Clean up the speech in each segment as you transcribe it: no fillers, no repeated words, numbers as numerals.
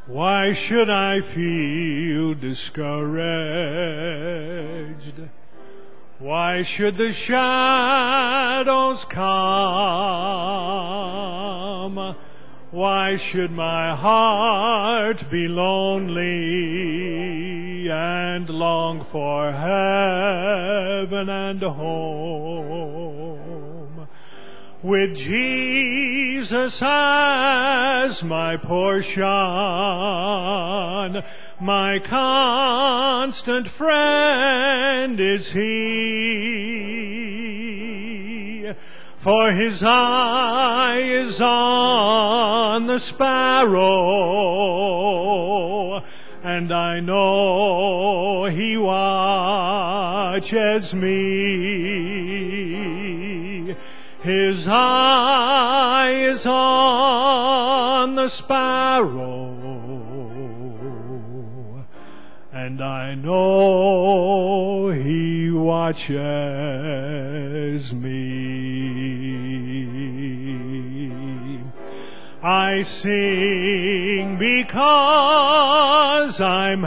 Why should I feel discouraged? Why should the shadows come? Why should my heart be lonely and long for heaven and home? With Jesus as my portion, my constant friend is He. For His eye is on the sparrow, and I know He watches me. His eye is on the sparrow, and I know He watches me. I sing because I'm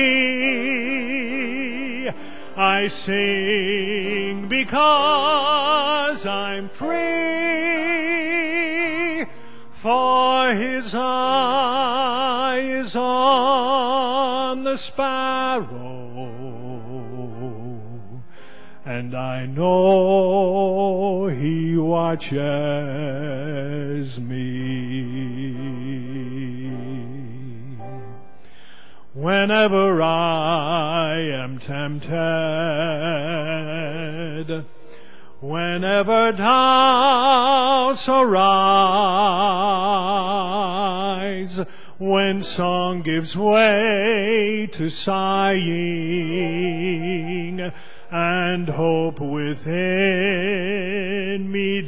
happy. I sing because I'm free, for His eye is on the sparrow, and I know He watches me. Whenever I am tempted, whenever doubts arise, when song gives way to sighing, and hope within me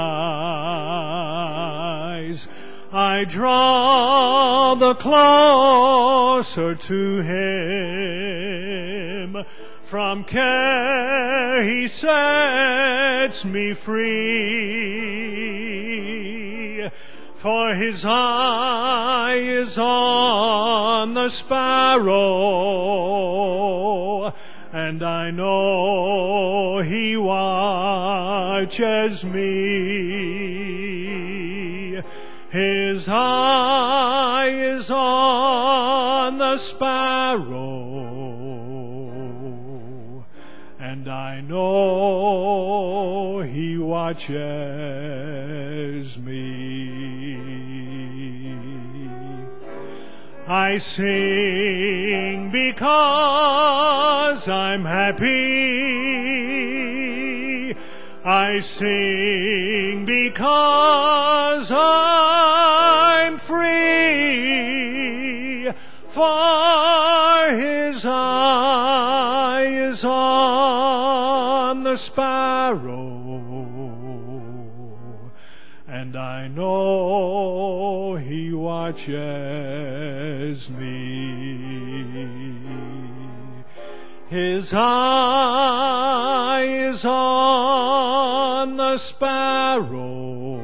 dies, I draw the closer to Him. From care He sets me free. For His eye is on the sparrow, and I know He watches me. His eye is on the sparrow, and I know He watches me. I sing because I'm happy. I sing because I'm free, for His eye is on the sparrow, and I know He watches me. His eye is on the sparrow,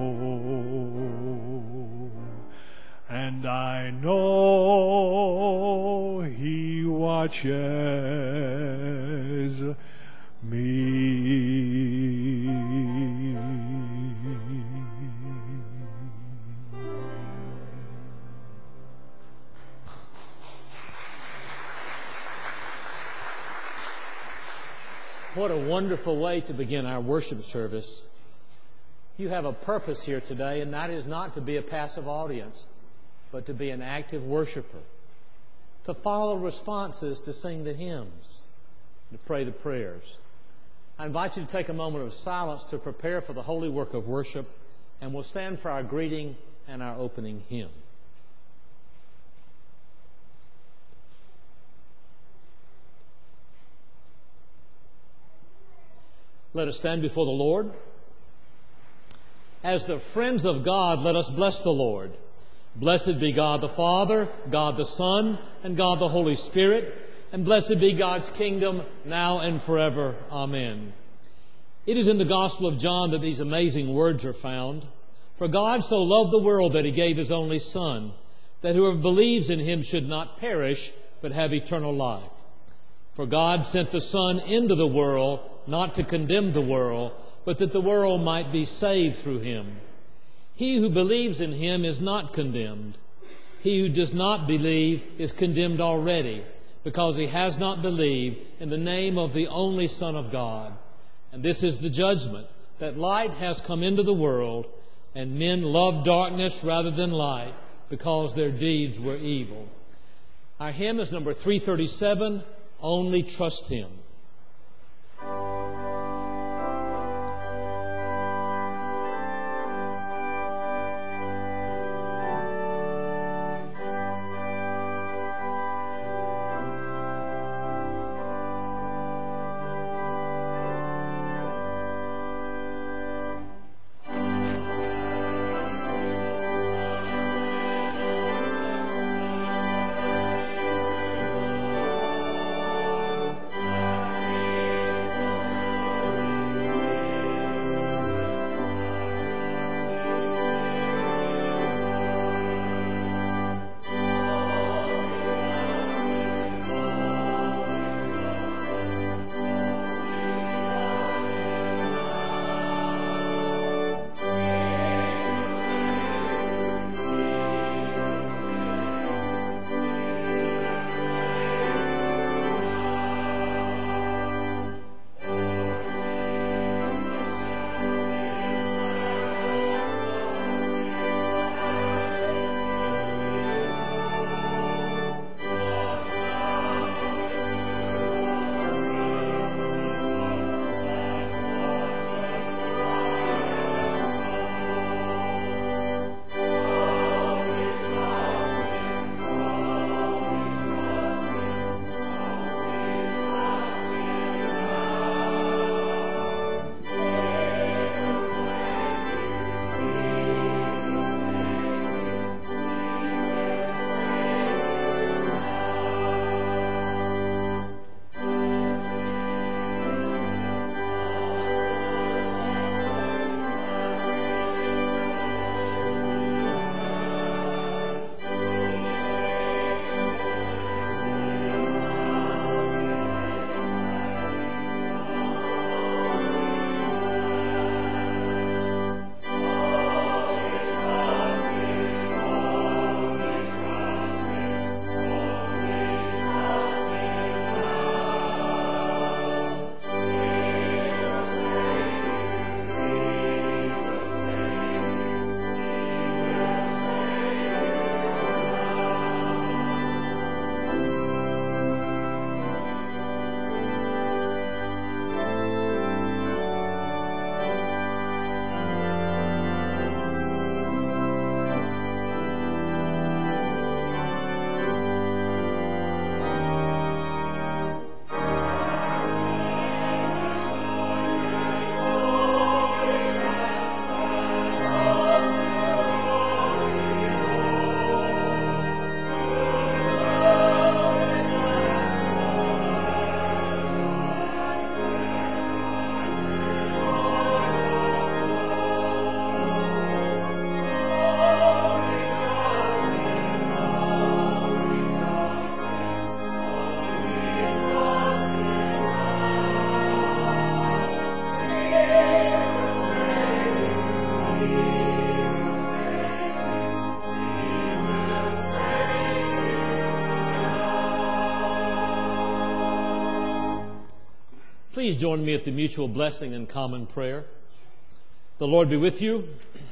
and I know He watches me. What a wonderful way to begin our worship service. You have a purpose here today, and that is not to be a passive audience, but to be an active worshiper, to follow responses, to sing the hymns, to pray the prayers. I invite you to take a moment of silence to prepare for the holy work of worship, and we'll stand for our greeting and our opening hymn. Let us stand before the Lord. As the friends of God, let us bless the Lord. Blessed be God the Father, God the Son, and God the Holy Spirit, and blessed be God's kingdom now and forever. Amen. It is in the Gospel of John that these amazing words are found. For God so loved the world that He gave His only Son, that whoever believes in him should not perish, but have eternal life. For God sent the Son into the world, not to condemn the world, but that the world might be saved through him. He who believes in him is not condemned. He who does not believe is condemned already, because he has not believed in the name of the only Son of God. And this is the judgment, that light has come into the world, and men love darkness rather than light, because their deeds were evil. Our hymn is number 337, Only Trust Him. Please join me at the mutual blessing and common prayer. The Lord be with you.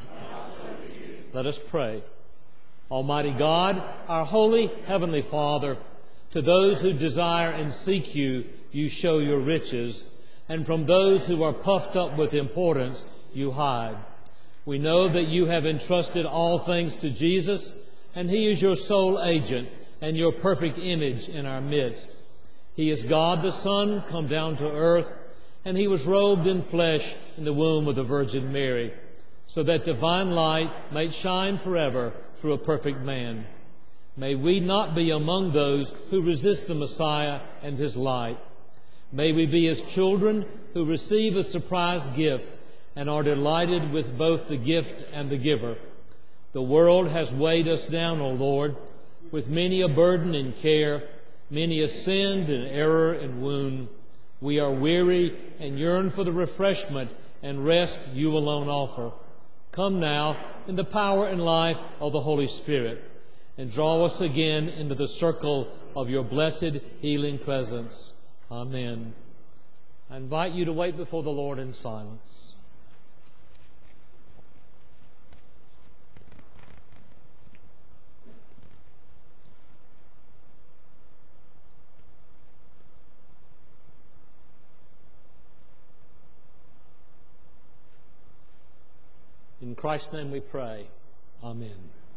Let us pray. Almighty God, our holy heavenly Father, to those who desire and seek you, you show your riches, and from those who are puffed up with importance, you hide. We know that you have entrusted all things to Jesus, and he is your sole agent and your perfect image in our midst. He is God the Son, come down to earth, and he was robed in flesh in the womb of the Virgin Mary, so that divine light might shine forever through a perfect man. May we not be among those who resist the Messiah and his light. May we be his children who receive a surprise gift and are delighted with both the gift and the giver. The world has weighed us down, O Lord, with many a burden and care, many a sin and error and wound. We are weary and yearn for the refreshment and rest you alone offer. Come now in the power and life of the Holy Spirit, and draw us again into the circle of your blessed healing presence. Amen. I invite you to wait before the Lord in silence. In Christ's name we pray. Amen.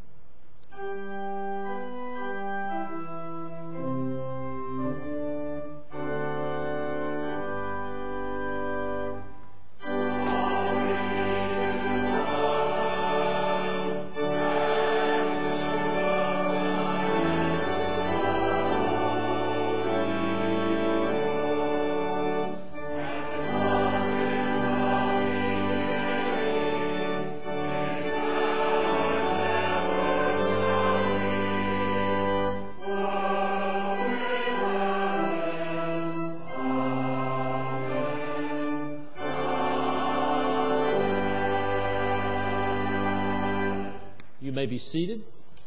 You may be seated.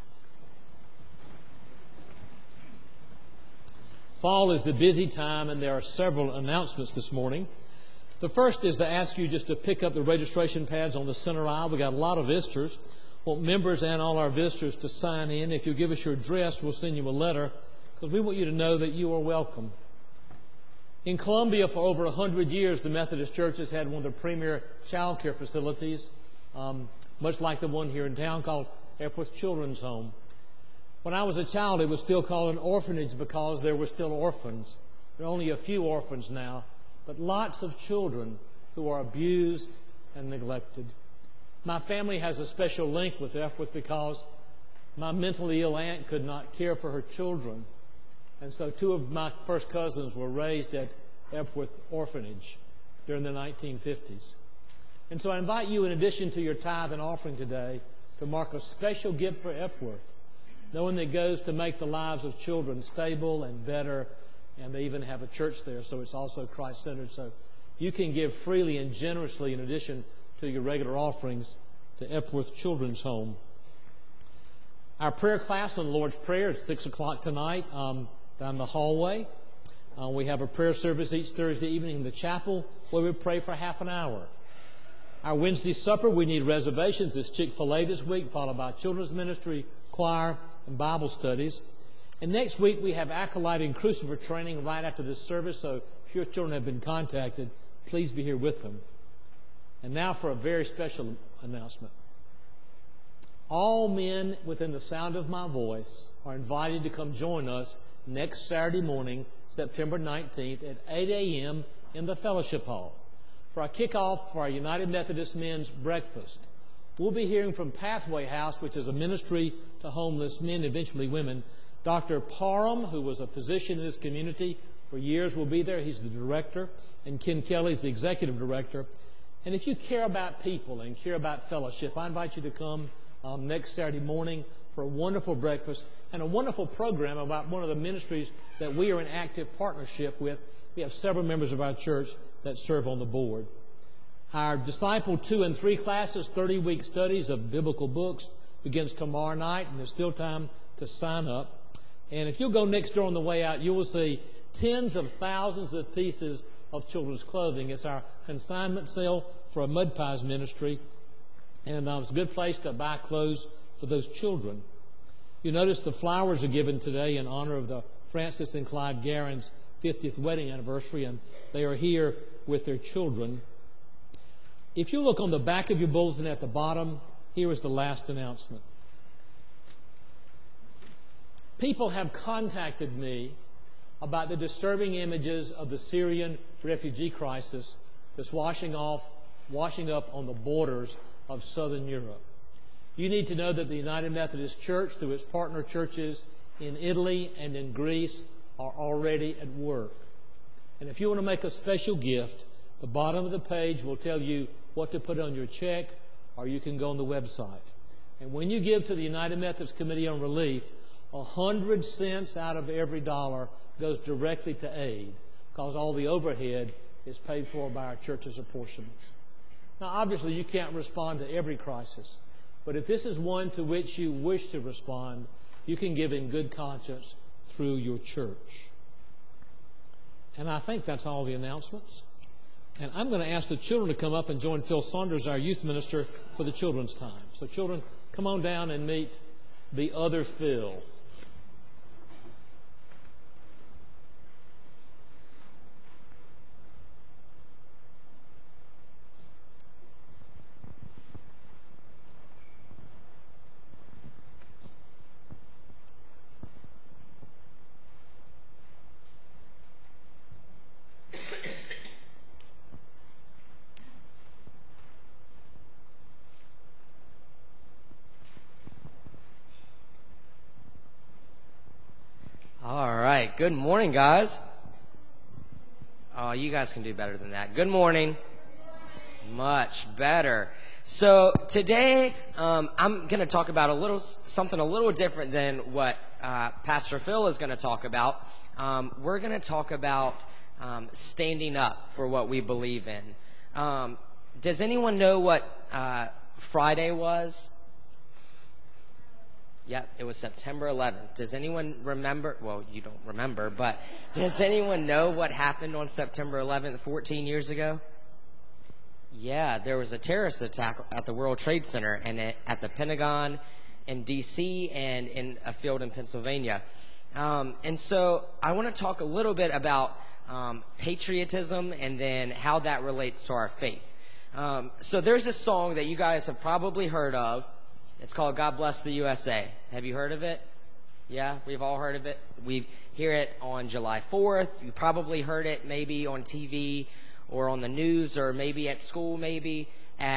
Fall is a busy time, and there are several announcements this morning. The first is to ask you just to pick up the registration pads on the center aisle. We got a lot of visitors. Want members and all our visitors to sign in. If you give us your address, we'll send you a letter, because we want you to know that you are welcome. In Columbia, for over 100 years, the Methodist Church has had one of the premier child care facilities, much like the one here in town, called Epworth Children's Home. When I was a child, it was still called an orphanage because there were still orphans. There are only a few orphans now, but lots of children who are abused and neglected. My family has a special link with Epworth because my mentally ill aunt could not care for her children, and so two of my first cousins were raised at Epworth Orphanage during the 1950s. And so I invite you, in addition to your tithe and offering today, to mark a special gift for Epworth, knowing that it goes to make the lives of children stable and better, and they even have a church there, so it's also Christ-centered. So you can give freely and generously in addition to your regular offerings to Epworth Children's Home. Our prayer class on the Lord's Prayer is 6 o'clock tonight down the hallway. We have a prayer service each Thursday evening in the chapel where we pray for half an hour. Our Wednesday supper, we need reservations. It's Chick-fil-A this week, followed by children's ministry, choir, and Bible studies. And next week, we have Acolyte and Crucifer training right after this service, so if your children have been contacted, please be here with them. And now for a very special announcement. All men within the sound of my voice are invited to come join us next Saturday morning, September 19th at 8 a.m. in the Fellowship Hall for our kickoff for our United Methodist Men's Breakfast. We'll be hearing from Pathway House, which is a ministry to homeless men, eventually women. Dr. Parham, who was a physician in this community for years, will be there. He's the director. And Ken Kelly is the executive director. And if you care about people and care about fellowship, I invite you to come next Saturday morning for a wonderful breakfast and a wonderful program about one of the ministries that we are in active partnership with. We have several members of our church that serve on the board. Our Disciple 2 and 3 classes, 30-week studies of biblical books, begins tomorrow night, and there's still time to sign up. And if you'll go next door on the way out, you will see tens of thousands of pieces of children's clothing. It's our consignment sale for a Mud Pies ministry, and it's a good place to buy clothes for those children. You notice the flowers are given today in honor of the Francis and Clyde Guerin's 50th wedding anniversary, and they are here with their children. If you look on the back of your bulletin at the bottom, here is the last announcement. People have contacted me about the disturbing images of the Syrian refugee crisis that's washing up on the borders of southern Europe. You need to know that the United Methodist Church, through its partner churches in Italy and in Greece, are already at work. And if you want to make a special gift, the bottom of the page will tell you what to put on your check, or you can go on the website. And when you give to the United Methodist Committee on Relief, 100 cents out of every dollar goes directly to aid, because all the overhead is paid for by our church's apportionments. Now, obviously, you can't respond to every crisis, but if this is one to which you wish to respond, you can give in good conscience through your church. And I think that's all the announcements. And I'm going to ask the children to come up and join Phil Saunders, our youth minister, for the children's time. So children, come on down and meet the other Phil. Good morning, guys. Oh, you guys can do better than that. Good morning. Much better. So today, I'm going to talk about something a little different than what Pastor Phil is going to talk about. We're going to talk about standing up for what we believe in. Does anyone know what Friday was? Yep, it was September 11th. Does anyone remember? Well, you don't remember, but does anyone know what happened on September 11th 14 years ago? Yeah, there was a terrorist attack at the World Trade Center and at the Pentagon in D.C. and in a field in Pennsylvania. And so I want to talk a little bit about patriotism and then how that relates to our faith. So there's a song that you guys have probably heard of. It's called God Bless the USA. Have you heard of it? Yeah, we've all heard of it. We hear it on July 4th. You probably heard it maybe on TV or on the news or maybe at school, maybe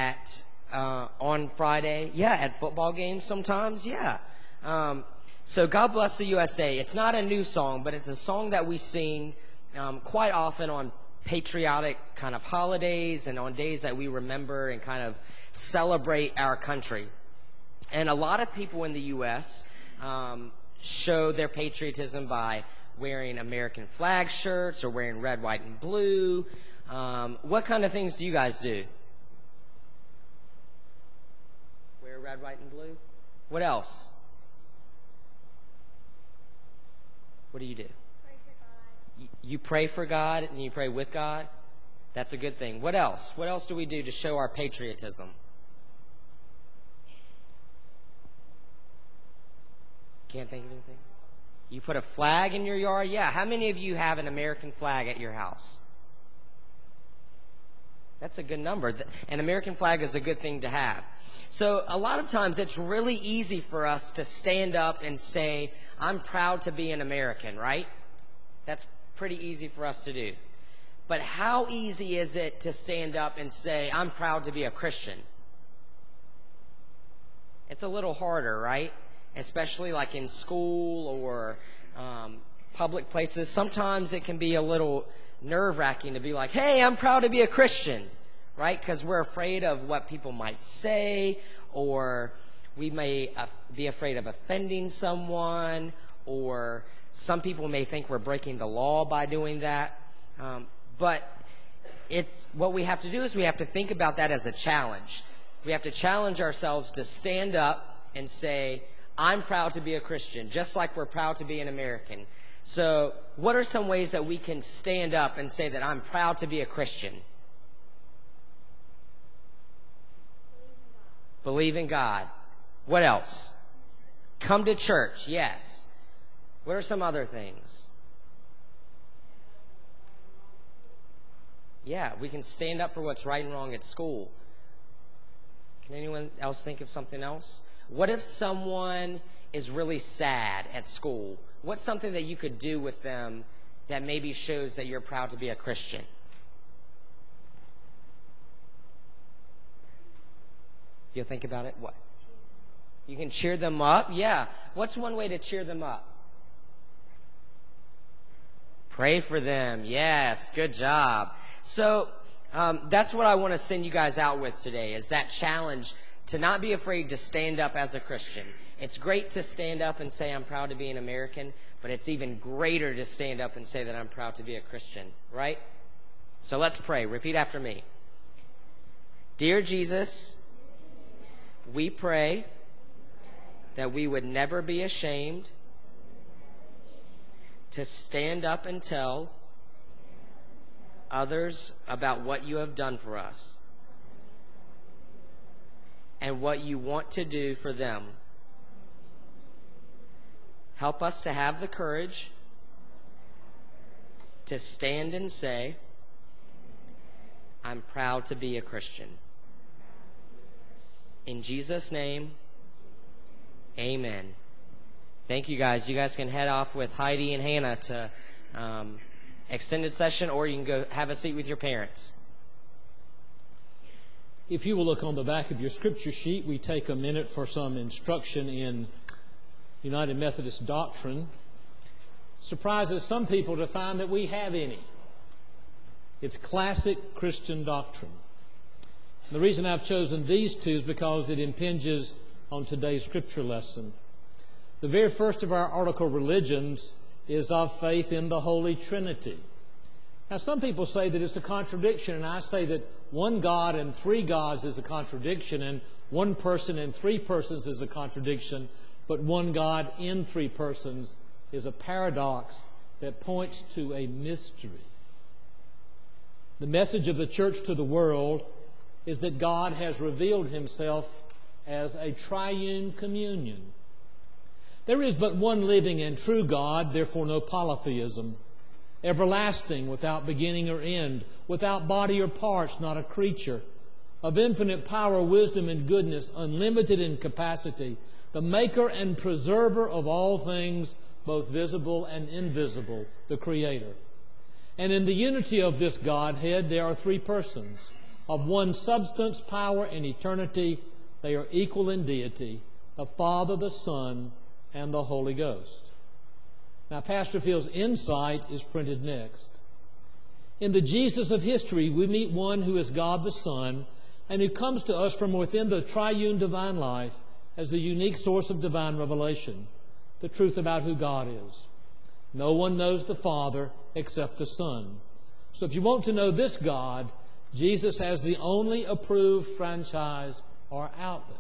on Friday. Yeah, at football games sometimes. Yeah. So God Bless the USA. It's not a new song, but it's a song that we sing quite often on patriotic kind of holidays and on days that we remember and kind of celebrate our country. And a lot of people in the U.S. Show their patriotism by wearing American flag shirts or wearing red, white, and blue. What kind of things do you guys do? Wear red, white, and blue? What else? What do you do? Pray for God. You pray for God and you pray with God? That's a good thing. What else? What else do we do to show our patriotism? Can't think of anything? You put a flag in your yard? Yeah. How many of you have an American flag at your house? That's a good number. An American flag is a good thing to have. So a lot of times it's really easy for us to stand up and say, I'm proud to be an American, right? That's pretty easy for us to do. But how easy is it to stand up and say, I'm proud to be a Christian? It's a little harder, right? Especially like in school or public places. Sometimes it can be a little nerve-wracking to be like, hey, I'm proud to be a Christian, right? Because we're afraid of what people might say, or we may be afraid of offending someone, or some people may think we're breaking the law by doing that. But what we have to do is we have to think about that as a challenge. We have to challenge ourselves to stand up and say, I'm proud to be a Christian, just like we're proud to be an American. So what are some ways that we can stand up and say that I'm proud to be a Christian? Believe in God. What else? Come to church, yes. What are some other things? Yeah, we can stand up for what's right and wrong at school. Can anyone else think of something else? What if someone is really sad at school? What's something that you could do with them that maybe shows that you're proud to be a Christian? You'll think about it? What? You can cheer them up? Yeah. What's one way to cheer them up? Pray for them. Yes. Good job. So that's what I want to send you guys out with today, is that challenge to not be afraid to stand up as a Christian. It's great to stand up and say I'm proud to be an American, but it's even greater to stand up and say that I'm proud to be a Christian, right? So let's pray. Repeat after me. Dear Jesus, we pray that we would never be ashamed to stand up and tell others about what you have done for us and what you want to do for them. Help us to have the courage to stand and say, I'm proud to be a Christian. In Jesus' name, amen. Thank you guys. You guys can head off with Heidi and Hannah to extended session, or you can go have a seat with your parents. If you will look on the back of your scripture sheet, we take a minute for some instruction in United Methodist doctrine. Surprises some people to find that we have any. It's classic Christian doctrine. The reason I've chosen these two is because it impinges on today's scripture lesson. The very first of our article religions is of faith in the Holy Trinity. Now, some people say that it's a contradiction, and I say that one God and three gods is a contradiction, and one person and three persons is a contradiction, but one God in three persons is a paradox that points to a mystery. The message of the church to the world is that God has revealed himself as a triune communion. There is but one living and true God, therefore no polytheism. Everlasting, without beginning or end, without body or parts, not a creature. Of infinite power, wisdom, and goodness, unlimited in capacity, the maker and preserver of all things, both visible and invisible, the Creator. And in the unity of this Godhead, there are three persons. Of one substance, power, and eternity, they are equal in deity, the Father, the Son, and the Holy Ghost. Now, Pastor Phil's insight is printed next. In the Jesus of history, we meet one who is God the Son, and who comes to us from within the triune divine life as the unique source of divine revelation, the truth about who God is. No one knows the Father except the Son. So if you want to know this God, Jesus has the only approved franchise or outlet.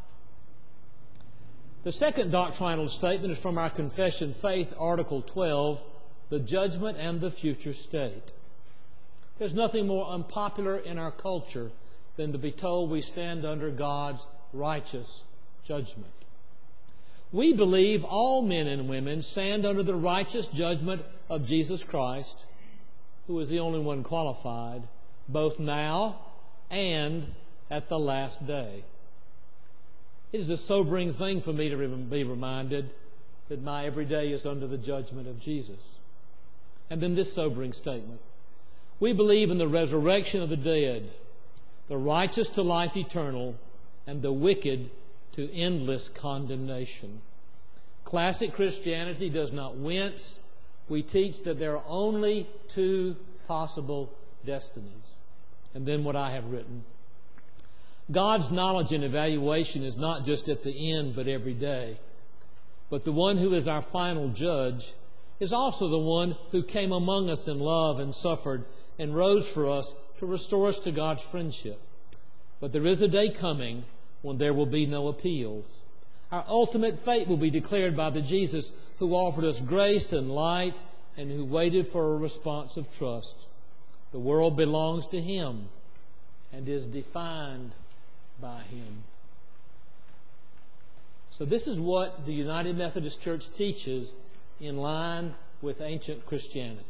The second doctrinal statement is from our Confession Faith, Article 12, the judgment and the future state. There's nothing more unpopular in our culture than to be told we stand under God's righteous judgment. We believe all men and women stand under the righteous judgment of Jesus Christ, who is the only one qualified, both now and at the last day. It is a sobering thing for me to be reminded that my everyday is under the judgment of Jesus. And then this sobering statement. We believe in the resurrection of the dead, the righteous to life eternal, and the wicked to endless condemnation. Classic Christianity does not wince. We teach that there are only two possible destinies. And then what I have written. God's knowledge and evaluation is not just at the end, but every day. But the one who is our final judge is also the one who came among us in love and suffered and rose for us to restore us to God's friendship. But there is a day coming when there will be no appeals. Our ultimate fate will be declared by the Jesus who offered us grace and light and who waited for a response of trust. The world belongs to Him and is defined by Him. So this is what the United Methodist Church teaches in line with ancient Christianity.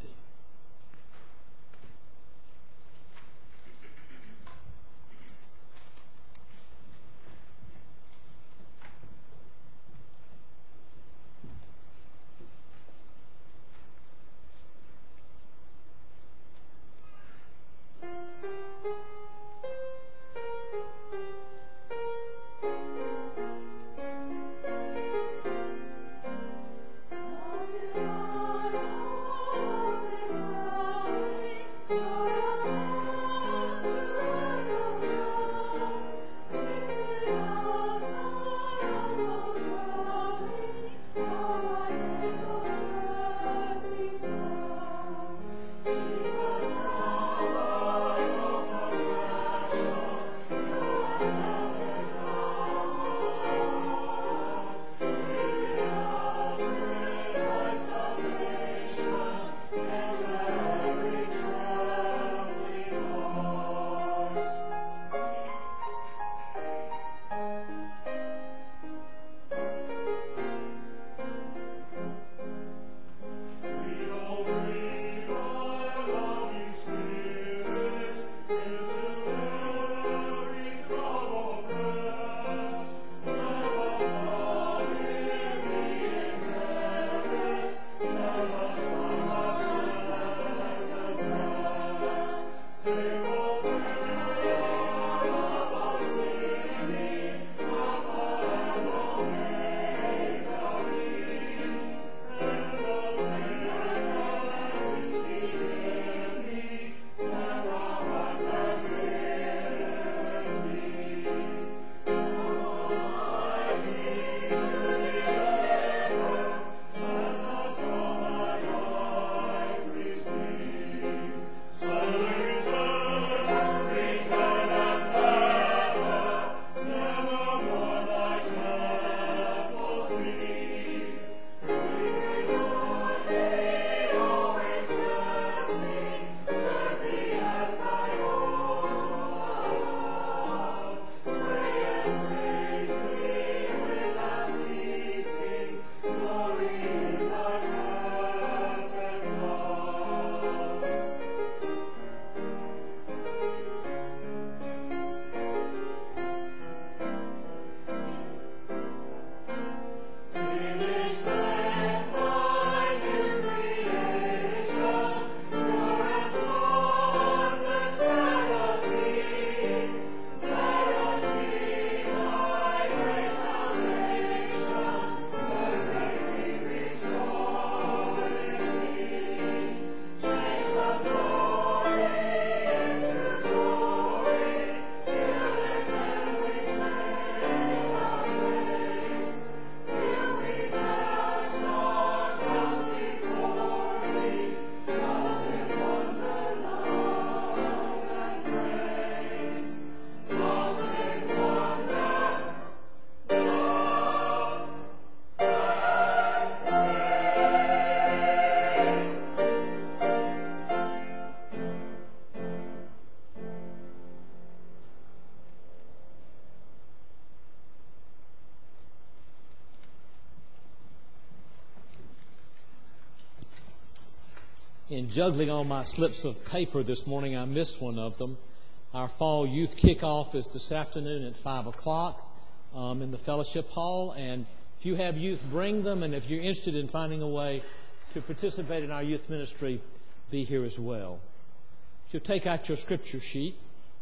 In juggling all my slips of paper this morning, I missed one of them. Our fall youth kickoff is this afternoon at 5 o'clock in the fellowship hall. And if you have youth, bring them. And if you're interested in finding a way to participate in our youth ministry, be here as well. If you'll take out your scripture sheet.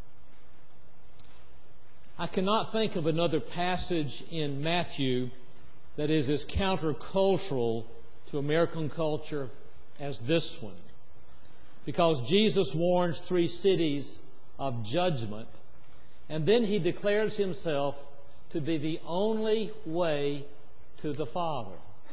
I cannot think of another passage in Matthew that is as countercultural to American culture as this one. Because Jesus warns 3 cities of judgment, and then he declares himself to be the only way to the Father.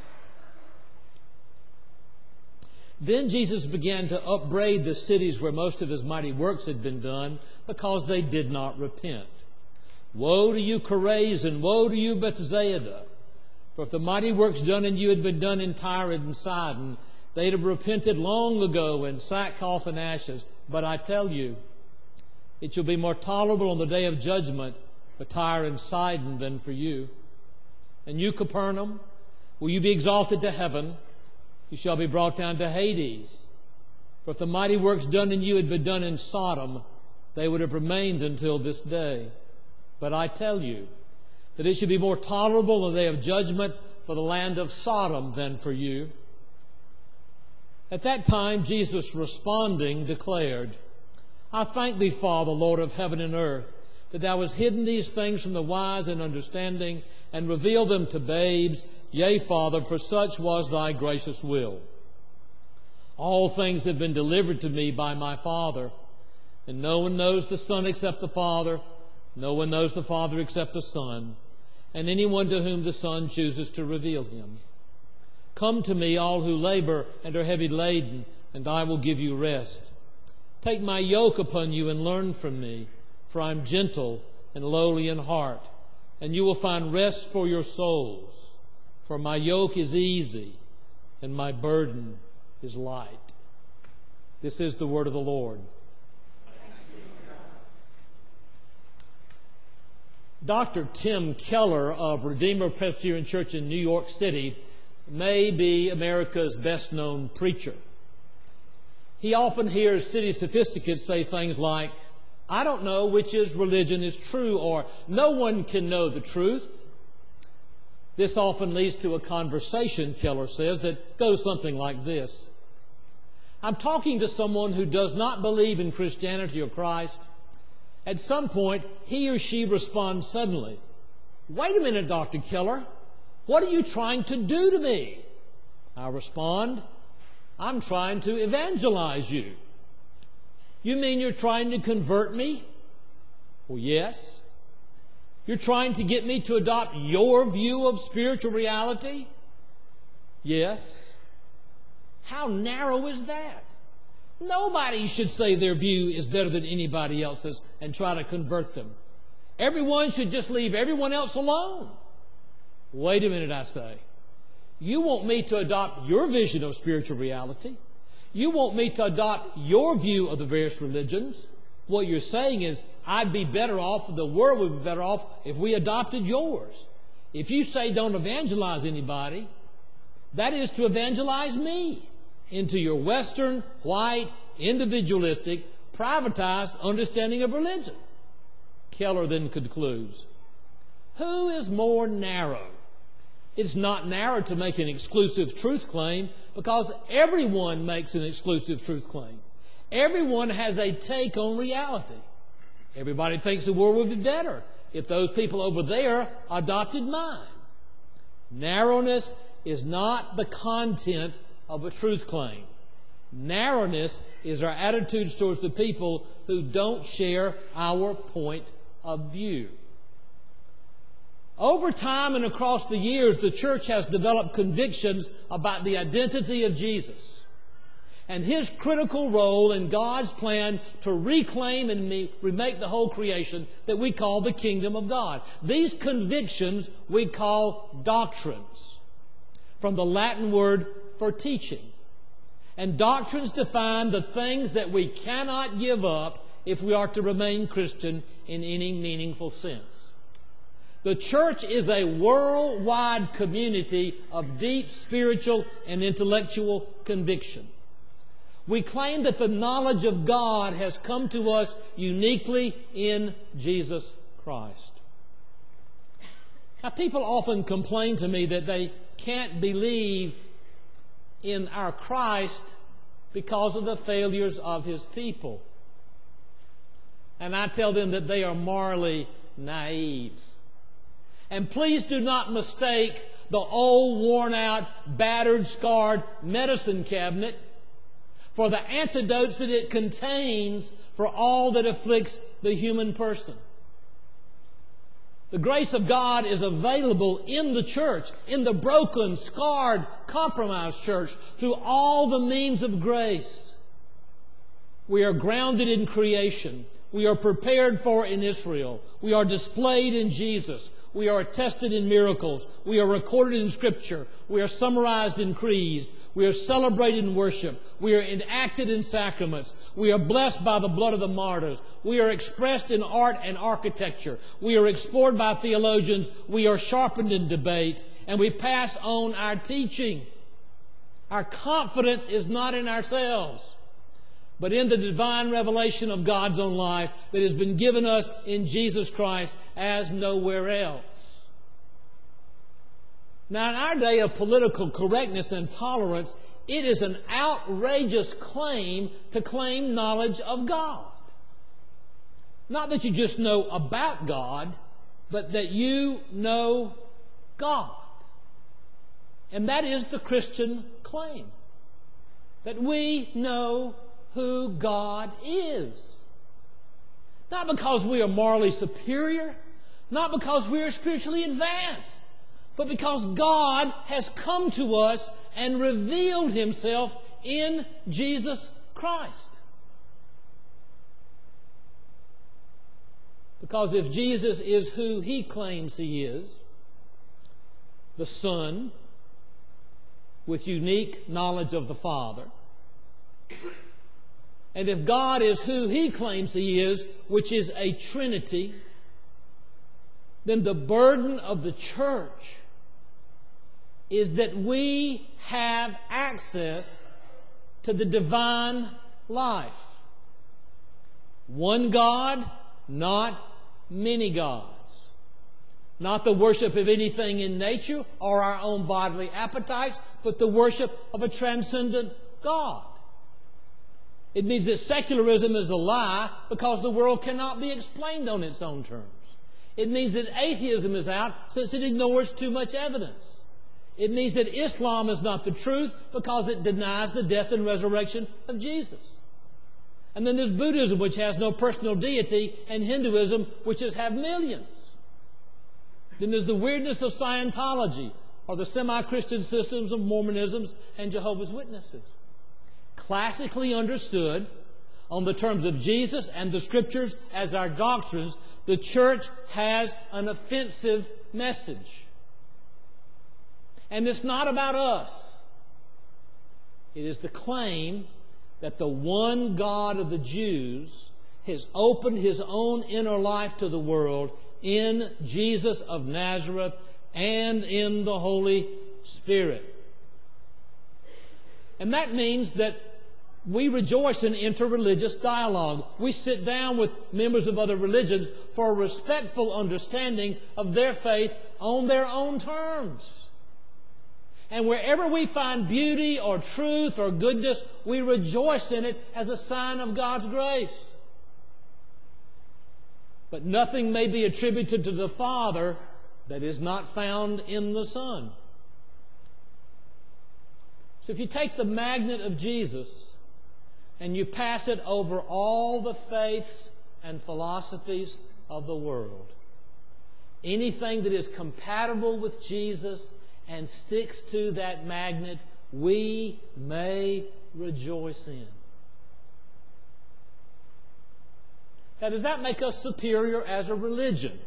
Then Jesus began to upbraid the cities where most of his mighty works had been done because they did not repent. Woe to you, Chorazin! Woe to you, Bethsaida! For if the mighty works done in you had been done in Tyre and Sidon, they'd have repented long ago in sackcloth and ashes. But I tell you, it shall be more tolerable on the day of judgment for Tyre and Sidon than for you. And you, Capernaum, will you be exalted to heaven? You shall be brought down to Hades. For if the mighty works done in you had been done in Sodom, they would have remained until this day. But I tell you that it should be more tolerable on the day of judgment for the land of Sodom than for you. At that time, Jesus responding declared, I thank thee, Father, Lord of heaven and earth, that thou hast hidden these things from the wise and understanding and revealed them to babes. Yea, Father, for such was thy gracious will. All things have been delivered to me by my Father, and no one knows the Son except the Father. No one knows the Father except the Son, and anyone to whom the Son chooses to reveal him. Come to me, all who labor and are heavy laden, and I will give you rest. Take my yoke upon you and learn from me, for I am gentle and lowly in heart, and you will find rest for your souls. For my yoke is easy, and my burden is light. This is the word of the Lord. Dr. Tim Keller of Redeemer Presbyterian Church in New York City may be America's best-known preacher. He often hears city sophisticates say things like, I don't know which religion is true, or no one can know the truth. This often leads to a conversation, Keller says, that goes something like this. I'm talking to someone who does not believe in Christianity or Christ. At some point, he or she responds suddenly, wait a minute, Dr. Keller, what are you trying to do to me? I respond, I'm trying to evangelize you. You mean you're trying to convert me? Well, yes. You're trying to get me to adopt your view of spiritual reality? Yes. How narrow is that? Nobody should say their view is better than anybody else's and try to convert them. Everyone should just leave everyone else alone. Wait a minute, I say. You want me to adopt your vision of spiritual reality. You want me to adopt your view of the various religions. What you're saying is, I'd be better off, the world would be better off if we adopted yours. If you say don't evangelize anybody, that is to evangelize me into your Western, white, individualistic, privatized understanding of religion. Keller then concludes, who is more narrow? It's not narrow to make an exclusive truth claim because everyone makes an exclusive truth claim. Everyone has a take on reality. Everybody thinks the world would be better if those people over there adopted mine. Narrowness is not the content of a truth claim. Narrowness is our attitudes towards the people who don't share our point of view. Over time and across the years, the church has developed convictions about the identity of Jesus and his critical role in God's plan to reclaim and remake the whole creation that we call the kingdom of God. These convictions we call doctrines, from the Latin word for teaching. And doctrines define the things that we cannot give up if we are to remain Christian in any meaningful sense. The church is a worldwide community of deep spiritual and intellectual conviction. We claim that the knowledge of God has come to us uniquely in Jesus Christ. Now, people often complain to me that they can't believe in our Christ because of the failures of His people. And I tell them that they are morally naive. And please do not mistake the old, worn-out, battered, scarred medicine cabinet for the antidotes that it contains for all that afflicts the human person. The grace of God is available in the church, in the broken, scarred, compromised church, through all the means of grace. We are grounded in creation. We are prepared for in Israel. We are displayed in Jesus. We are attested in miracles. We are recorded in Scripture. We are summarized in creeds. We are celebrated in worship. We are enacted in sacraments. We are blessed by the blood of the martyrs. We are expressed in art and architecture. We are explored by theologians. We are sharpened in debate. And we pass on our teaching. Our confidence is not in ourselves, but in the divine revelation of God's own life that has been given us in Jesus Christ as nowhere else. Now, in our day of political correctness and tolerance, it is an outrageous claim to claim knowledge of God. Not that you just know about God, but that you know God. And that is the Christian claim, that we know who God is. Not because we are morally superior, not because we are spiritually advanced, but because God has come to us and revealed Himself in Jesus Christ. Because if Jesus is who He claims He is, the Son with unique knowledge of the Father, and if God is who He claims He is, which is a Trinity, then the burden of the church is that we have access to the divine life. One God, not many gods. Not the worship of anything in nature or our own bodily appetites, but the worship of a transcendent God. It means that secularism is a lie because the world cannot be explained on its own terms. It means that atheism is out since it ignores too much evidence. It means that Islam is not the truth because it denies the death and resurrection of Jesus. And then there's Buddhism, which has no personal deity, and Hinduism, which has had millions. Then there's the weirdness of Scientology, or the semi-Christian systems of Mormonism and Jehovah's Witnesses. Classically understood, on the terms of Jesus and the Scriptures as our doctrines, the church has an offensive message. And it's not about us. It is the claim that the one God of the Jews has opened His own inner life to the world in Jesus of Nazareth and in the Holy Spirit. And that means that we rejoice in interreligious dialogue. We sit down with members of other religions for a respectful understanding of their faith on their own terms. And wherever we find beauty or truth or goodness, we rejoice in it as a sign of God's grace. But nothing may be attributed to the Father that is not found in the Son. So if you take the magnet of Jesus and you pass it over all the faiths and philosophies of the world, anything that is compatible with Jesus and sticks to that magnet, we may rejoice in. Now, does that make us superior as a religion?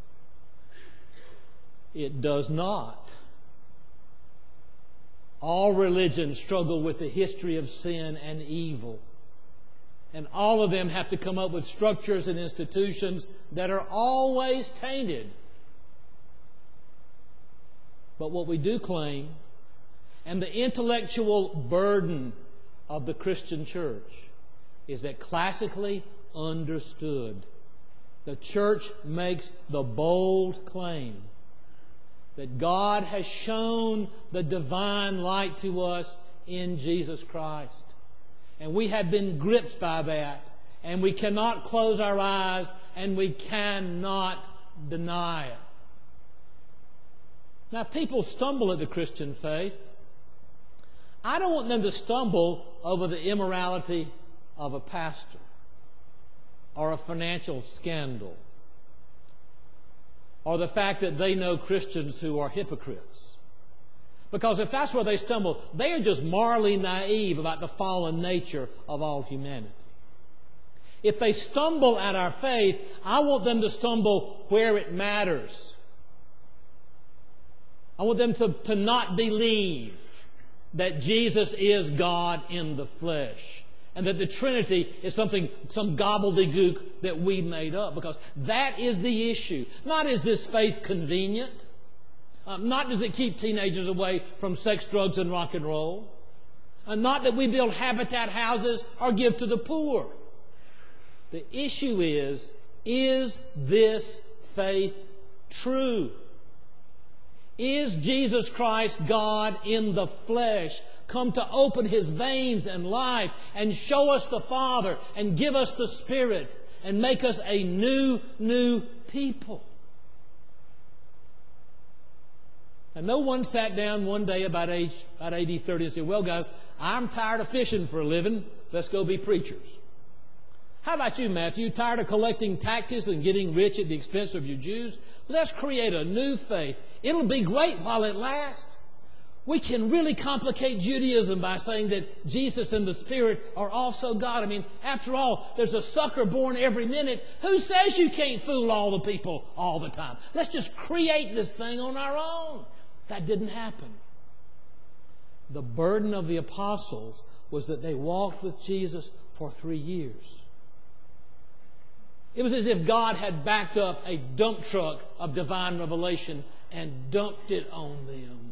It does not. All religions struggle with the history of sin and evil. And all of them have to come up with structures and institutions that are always tainted. But what we do claim, and the intellectual burden of the Christian church is that classically understood, the church makes the bold claim that God has shown the divine light to us in Jesus Christ. And we have been gripped by that. And we cannot close our eyes, and we cannot deny it. Now, if people stumble at the Christian faith, I don't want them to stumble over the immorality of a pastor or a financial scandal or the fact that they know Christians who are hypocrites. Because if that's where they stumble, they are just morally naive about the fallen nature of all humanity. If they stumble at our faith, I want them to stumble where it matters. I want them to not believe that Jesus is God in the flesh and that the Trinity is some gobbledygook that we made up, because that is the issue. Not is this faith convenient. Not does it keep teenagers away from sex, drugs, and rock and roll. Not that we build habitat houses or give to the poor. The issue is this faith true? Is Jesus Christ God in the flesh, come to open His veins and life and show us the Father and give us the Spirit and make us a new people? And no one sat down one day about age 80, 30 and said, well, guys, I'm tired of fishing for a living. Let's go be preachers. How about you, Matthew? Tired of collecting taxes and getting rich at the expense of your Jews? Let's create a new faith. It'll be great while it lasts. We can really complicate Judaism by saying that Jesus and the Spirit are also God. I mean, after all, there's a sucker born every minute. Who says you can't fool all the people all the time? Let's just create this thing on our own. That didn't happen. The burden of the apostles was that they walked with Jesus for 3 years. It was as if God had backed up a dump truck of divine revelation and dumped it on them.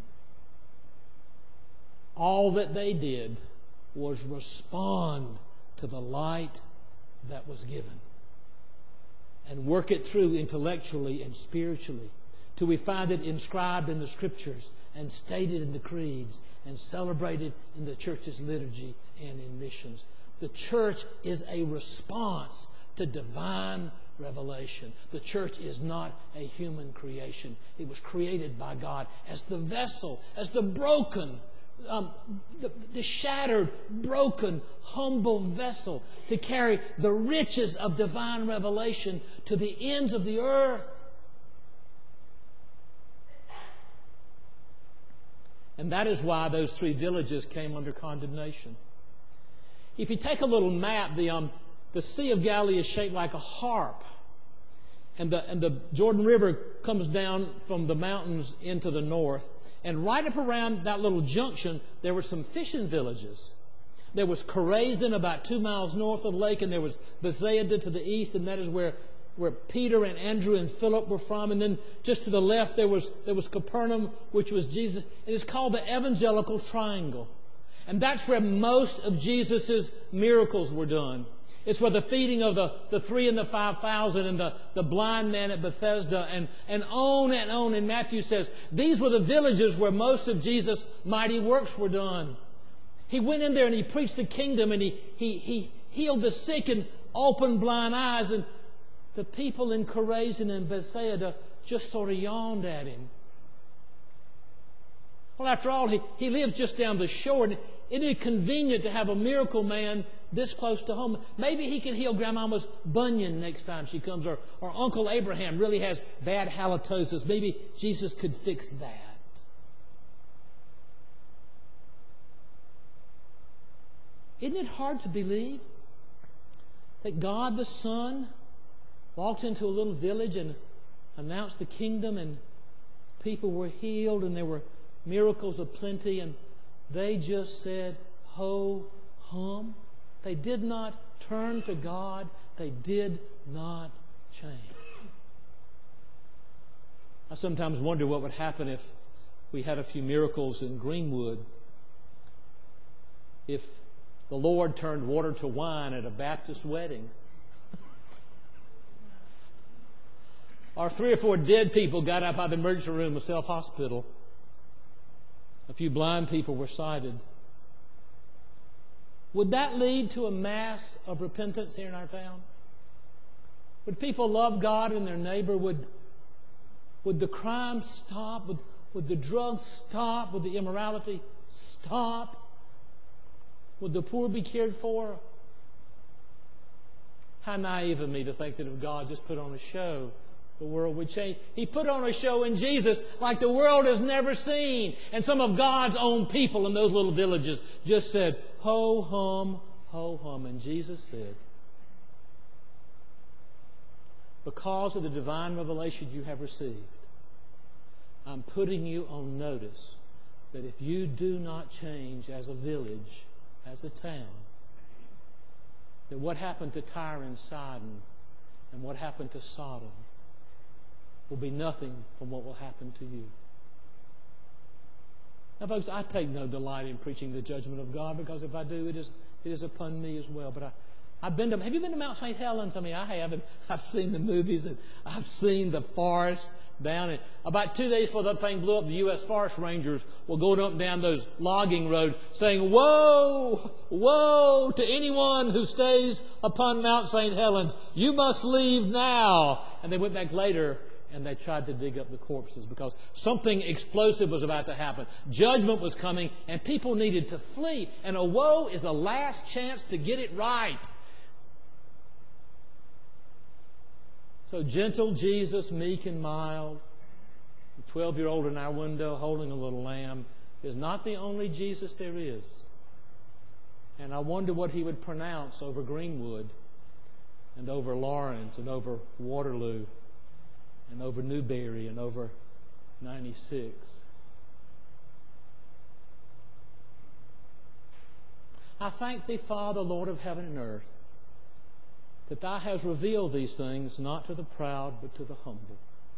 All that they did was respond to the light that was given and work it through intellectually and spiritually till we find it inscribed in the Scriptures and stated in the creeds and celebrated in the church's liturgy and in missions. The church is a response to divine revelation. The church is not a human creation. It was created by God as the vessel, as the broken, the shattered, broken, humble vessel to carry the riches of divine revelation to the ends of the earth. And that is why those 3 villages came under condemnation. If you take a little map, the Sea of Galilee is shaped like a harp. And the Jordan River comes down from the mountains into the north. And right up around that little junction, there were some fishing villages. There was Chorazin about 2 miles north of the lake, and there was Bethsaida to the east, and that is where Peter and Andrew and Philip were from. And then just to the left, there was Capernaum, which was Jesus. And it's called the Evangelical Triangle. And that's where most of Jesus' miracles were done. It's where the feeding of the 3 and the 5,000 and the blind man at Bethesda and on and on. And Matthew says these were the villages where most of Jesus' mighty works were done. He went in there and He preached the kingdom, and he healed the sick and opened blind eyes. And the people in Chorazin and Bethsaida just sort of yawned at Him. Well, after all, he lives just down the shore. And isn't it convenient to have a miracle man this close to home? Maybe he can heal Grandmama's bunion next time she comes, or Uncle Abraham really has bad halitosis. Maybe Jesus could fix that. Isn't it hard to believe that God the Son walked into a little village and announced the kingdom, and people were healed, and there were miracles of plenty, and they just said, ho hum? They did not turn to God. They did not change. I sometimes wonder what would happen if we had a few miracles in Greenwood. If The Lord turned water to wine at a Baptist wedding. Or 3 or 4 dead people got up out of the emergency room of Self Hospital. A few blind people were sighted. Would that lead to a mass of repentance here in our town? Would people love God and their neighbor? Would the crime stop? Would the drugs stop? Would the immorality stop? Would the poor be cared for? How naive of me to think that if God just put on a show, the world would change. He put on a show in Jesus like the world has never seen. And some of God's own people in those little villages just said, ho hum, ho hum. And Jesus said, because of the divine revelation you have received, I'm putting you on notice that if you do not change as a village, as a town, that what happened to Tyre and Sidon and what happened to Sodom will be nothing from what will happen to you. Now, folks, I take no delight in preaching the judgment of God, because if I do, it is upon me as well. But have you been to Mount St. Helens? I mean, I have. I've seen the movies, and I've seen the forest down. And about 2 days before that thing blew up, the U.S. Forest Rangers were going up and down those logging roads saying, woe, woe to anyone who stays upon Mount St. Helens. You must leave now. And they went back later and they tried to dig up the corpses because something explosive was about to happen. Judgment was coming and people needed to flee. And a woe is a last chance to get it right. So gentle Jesus, meek and mild, the 12-year-old in our window holding a little lamb, is not the only Jesus there is. And I wonder what he would pronounce over Greenwood and over Lawrence and over Waterloo and over Newberry and over 96. I thank thee, Father, Lord of heaven and earth, that thou hast revealed these things not to the proud but to the humble.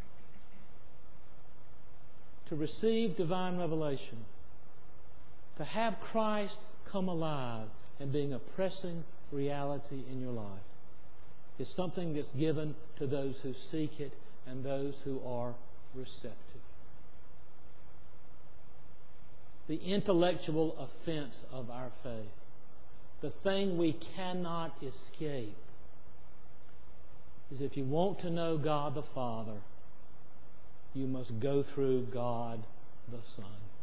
To receive divine revelation, to have Christ come alive and being a pressing reality in your life, is something that's given to those who seek it and those who are receptive. The intellectual offense of our faith, the thing we cannot escape, is if you want to know God the Father, you must go through God the Son.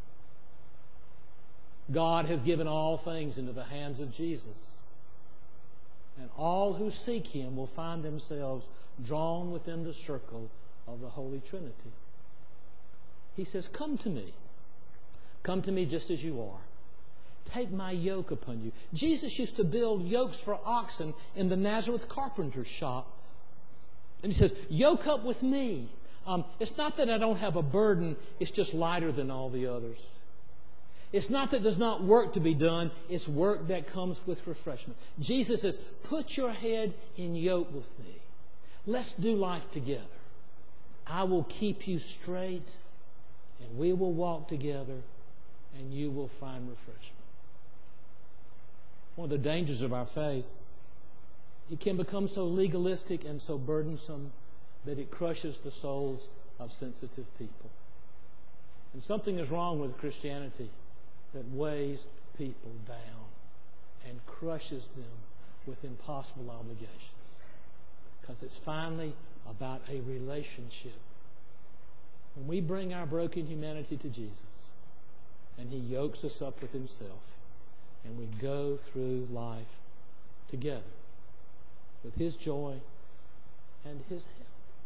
God has given all things into the hands of Jesus. And all who seek Him will find themselves drawn within the circle of the Holy Trinity. He says, come to me. Come to me just as you are. Take my yoke upon you. Jesus used to build yokes for oxen in the Nazareth carpenter's shop. And He says, yoke up with me. It's not that I don't have a burden. It's just lighter than all the others. It's not that there's not work to be done. It's work that comes with refreshment. Jesus says, put your head in yoke with me. Let's do life together. I will keep you straight, and we will walk together, and you will find refreshment. One of the dangers of our faith, it can become so legalistic and so burdensome that it crushes the souls of sensitive people. And something is wrong with Christianity that weighs people down and crushes them with impossible obligations. Because it's finally about a relationship. When we bring our broken humanity to Jesus and He yokes us up with Himself and we go through life together with His joy and His help.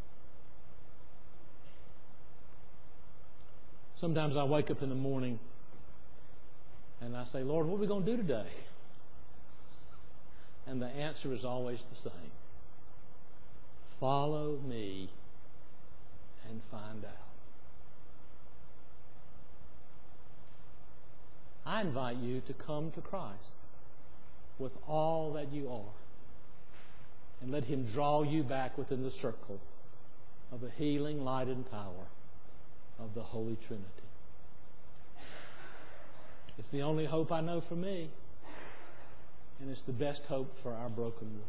Sometimes I wake up in the morning and I say, Lord, what are we going to do today? And the answer is always the same. Follow me and find out. I invite you to come to Christ with all that you are and let Him draw you back within the circle of the healing light and power of the Holy Trinity. It's the only hope I know for me. And it's the best hope for our broken world.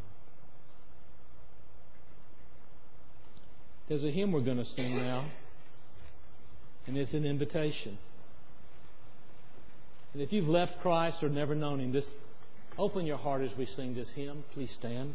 There's a hymn we're going to sing now, and it's an invitation. And if you've left Christ or never known Him, just open your heart as we sing this hymn. Please stand.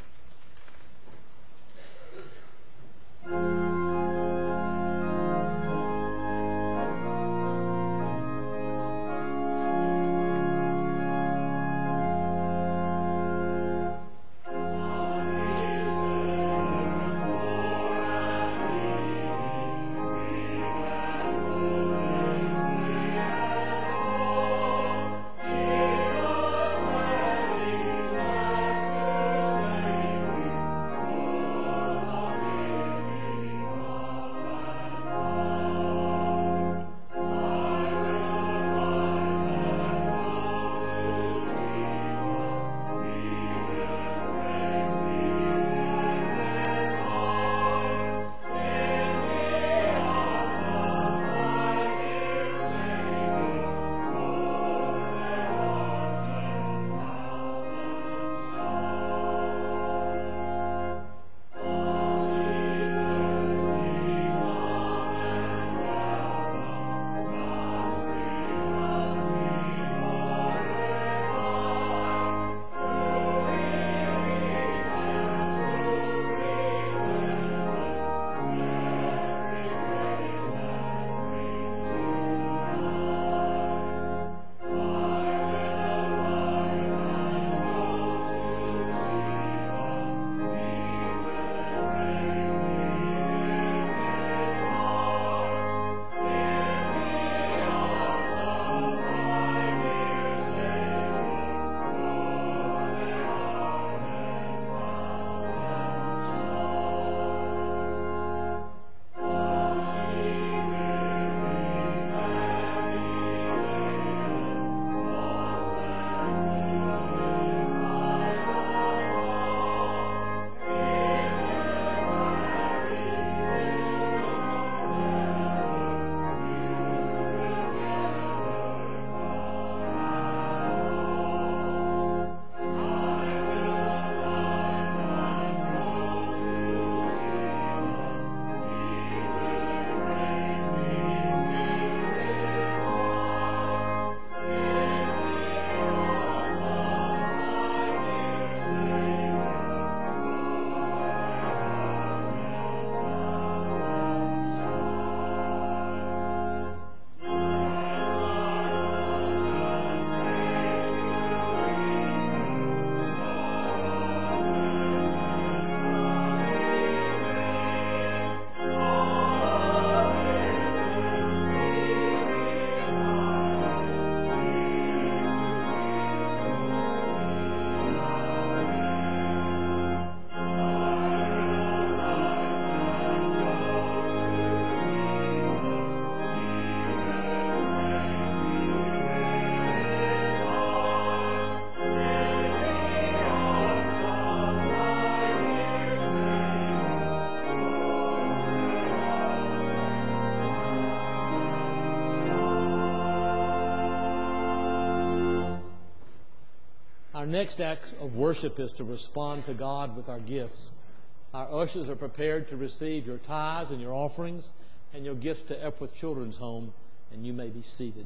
Our next act of worship is to respond to God with our gifts. Our ushers are prepared to receive your tithes and your offerings and your gifts to Epworth Children's Home, and you may be seated.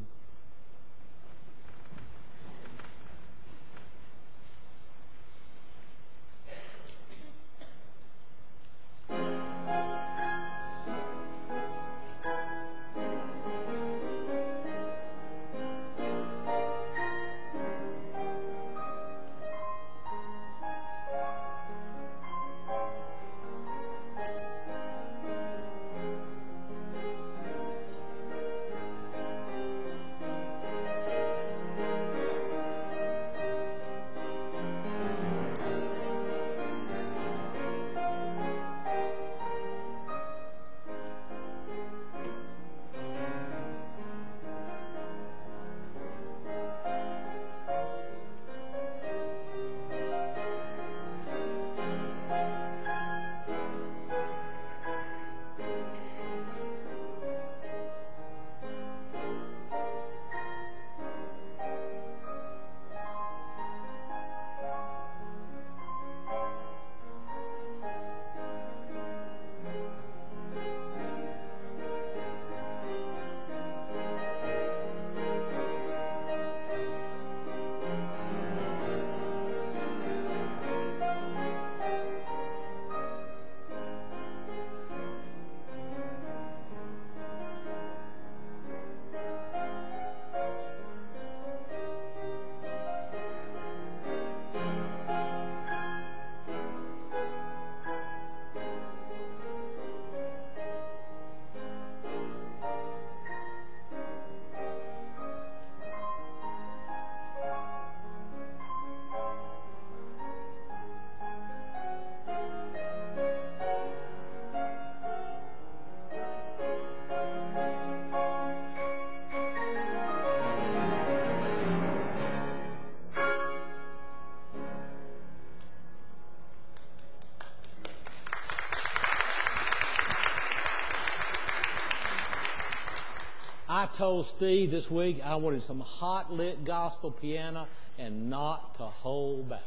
told Steve this week I wanted some hot lit gospel piano and not to hold back.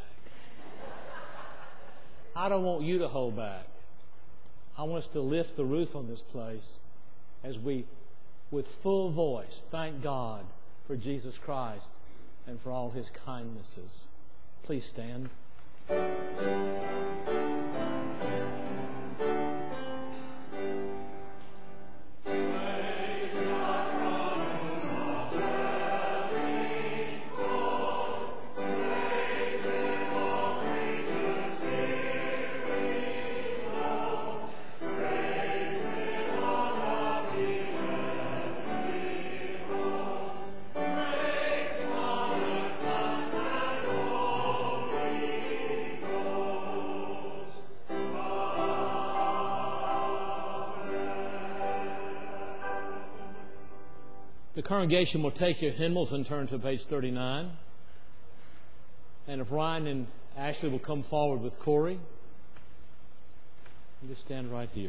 I don't want you to hold back. I want us to lift the roof on this place as we, with full voice, thank God for Jesus Christ and for all His kindnesses. Please stand. The congregation will take your hymnals and turn to page 39. And if Ryan and Ashley will come forward with Corey, you just stand right here.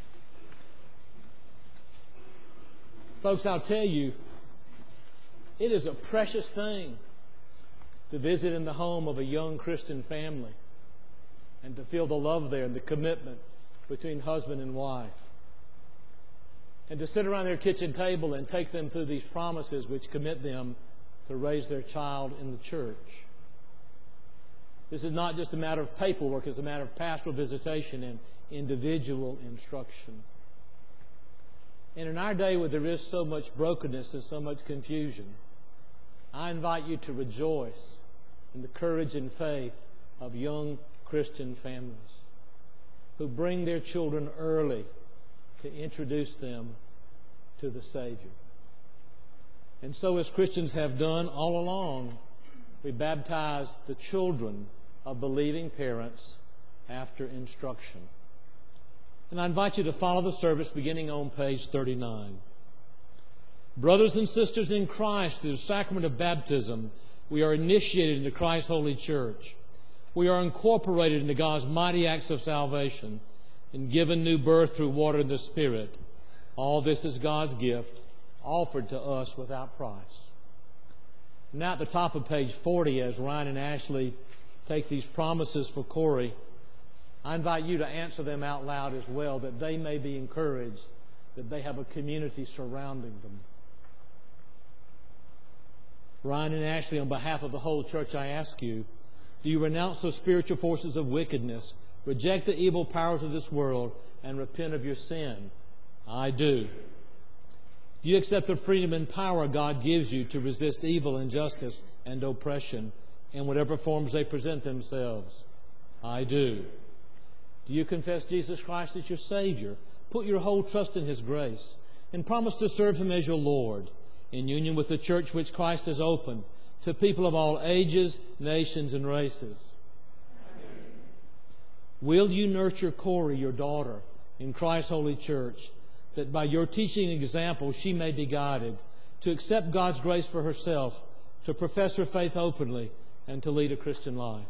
Folks, I'll tell you, it is a precious thing to visit in the home of a young Christian family and to feel the love there and the commitment between husband and wife. And to sit around their kitchen table and take them through these promises which commit them to raise their child in the church. This is not just a matter of paperwork, it's a matter of pastoral visitation and individual instruction. And in our day where there is so much brokenness and so much confusion, I invite you to rejoice in the courage and faith of young Christian families who bring their children early to introduce them to the Savior. And so, as Christians have done all along, we baptize the children of believing parents after instruction. And I invite you to follow the service beginning on page 39. Brothers and sisters in Christ, through the sacrament of baptism, we are initiated into Christ's holy church. We are incorporated into God's mighty acts of salvation and given new birth through water and the Spirit. All this is God's gift, offered to us without price. Now at the top of page 40, as Ryan and Ashley take these promises for Corey, I invite you to answer them out loud as well, that they may be encouraged, that they have a community surrounding them. Ryan and Ashley, on behalf of the whole church, I ask you, do you renounce the spiritual forces of wickedness, reject the evil powers of this world, and repent of your sin? I do. Do you accept the freedom and power God gives you to resist evil, injustice, and oppression in whatever forms they present themselves? I do. Do you confess Jesus Christ as your Savior, put your whole trust in His grace, and promise to serve Him as your Lord, in union with the church which Christ has opened to people of all ages, nations, and races? Will you nurture Corey, your daughter, in Christ's holy church, that by your teaching and example she may be guided to accept God's grace for herself, to profess her faith openly, and to lead a Christian life?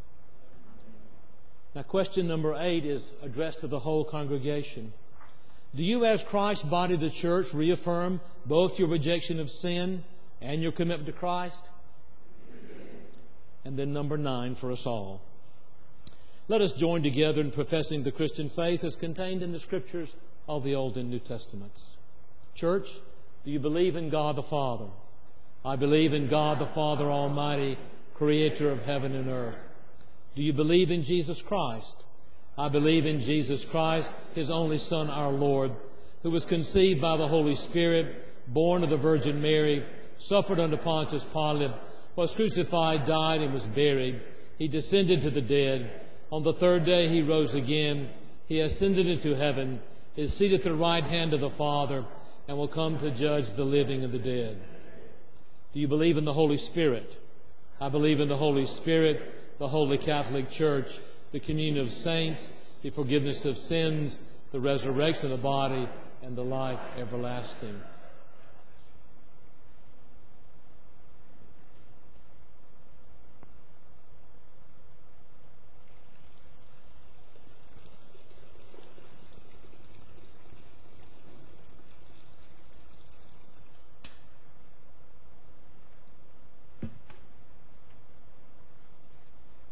Now, question number 8 is addressed to the whole congregation. Do you, as Christ's body, the church, reaffirm both your rejection of sin and your commitment to Christ? And then number 9 for us all. Let us join together in professing the Christian faith as contained in the Scriptures of the Old and New Testaments. Church, do you believe in God the Father? I believe in God the Father Almighty, Creator of heaven and earth. Do you believe in Jesus Christ? I believe in Jesus Christ, His only Son, our Lord, who was conceived by the Holy Spirit, born of the Virgin Mary, suffered under Pontius Pilate, was crucified, died, and was buried. He descended to the dead. On the third day He rose again. He ascended into heaven, is seated at the right hand of the Father, and will come to judge the living and the dead. Do you believe in the Holy Spirit? I believe in the Holy Spirit, the Holy Catholic Church, the communion of saints, the forgiveness of sins, the resurrection of the body, and the life everlasting.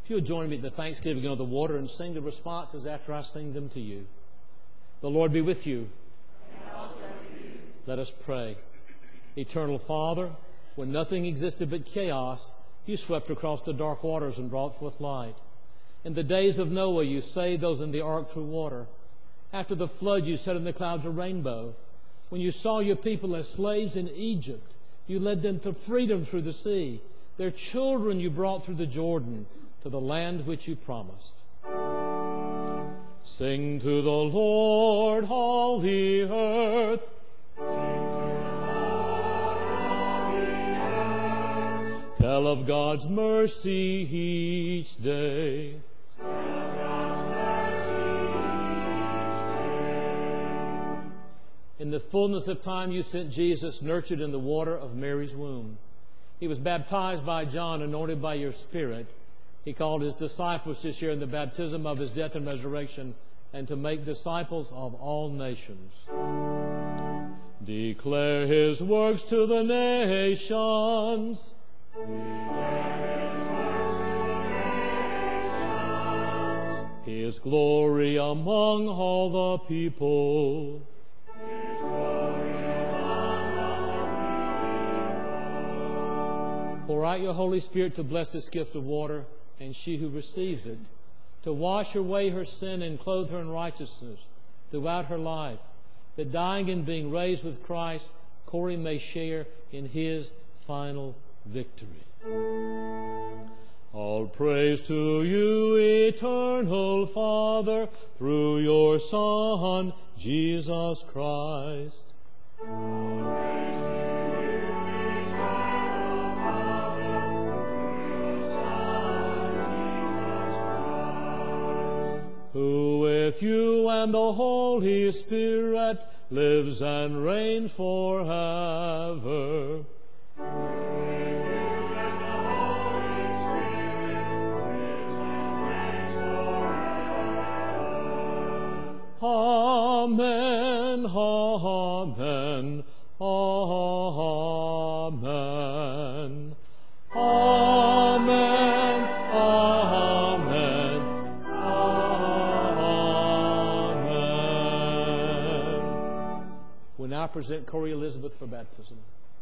If you'll join me in the thanksgiving of the water and sing the responses after I sing them to you. The Lord be with you. And also with you. Let us pray. Eternal Father, when nothing existed but chaos, you swept across the dark waters and brought forth light. In the days of Noah, you saved those in the ark through water. After the flood, you set in the clouds a rainbow. When you saw your people as slaves in Egypt, you led them to freedom through the sea. Their children you brought through the Jordan to the land which you promised. Sing to the Lord, all the earth. Tell of God's mercy each day. In the fullness of time you sent Jesus, nurtured in the water of Mary's womb. He was baptized by John, anointed by your Spirit. He called his disciples to share in the baptism of his death and resurrection and to make disciples of all nations. Declare his works to the nations. His glory among all the people. Pour out your Holy Spirit to bless this gift of water, and she who receives it, to wash away her sin and clothe her in righteousness throughout her life, that dying and being raised with Christ, Corey may share in his final victory. All praise to you, eternal Father, through your Son, Jesus Christ. Who with you and the Holy Spirit lives and reigns forever. Amen, amen, amen, amen, amen, amen. We now present Corey Elizabeth for baptism.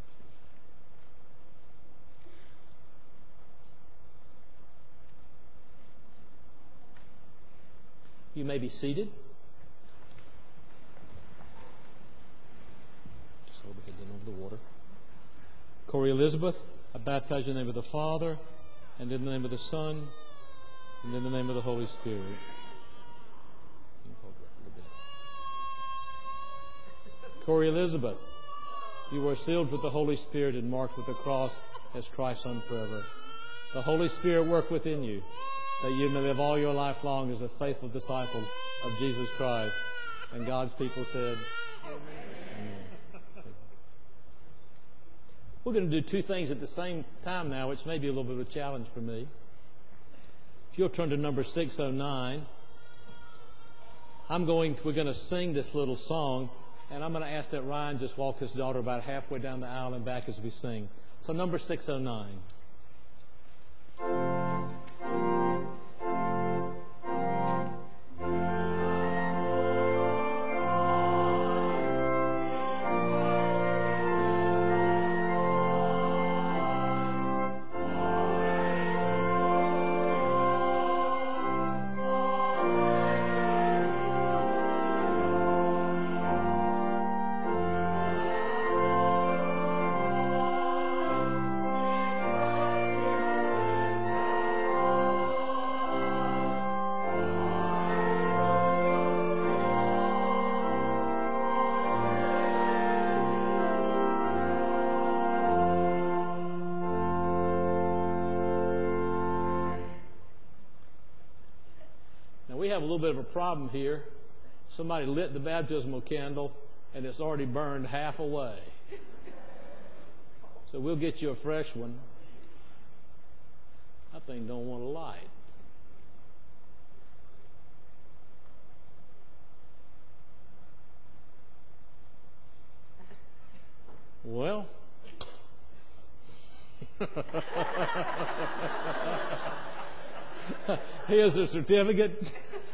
You may be seated. The water. Corey Elizabeth, I baptize you in the name of the Father, and in the name of the Son, and in the name of the Holy Spirit. Corey Elizabeth, you are sealed with the Holy Spirit and marked with the cross as Christ's Son forever. The Holy Spirit work within you, that you may live all your life long as a faithful disciple of Jesus Christ. And God's people said, Amen. We're going to do two things at the same time now, which may be a little bit of a challenge for me. If you'll turn to number 609, we're going to sing this little song, and I'm going to ask that Ryan just walk his daughter about halfway down the aisle and back as we sing. So number 609. We have a little bit of a problem here. Somebody lit the baptismal candle and it's already burned half away. So we'll get you a fresh one. That thing don't want to light. Well, Here's the certificate.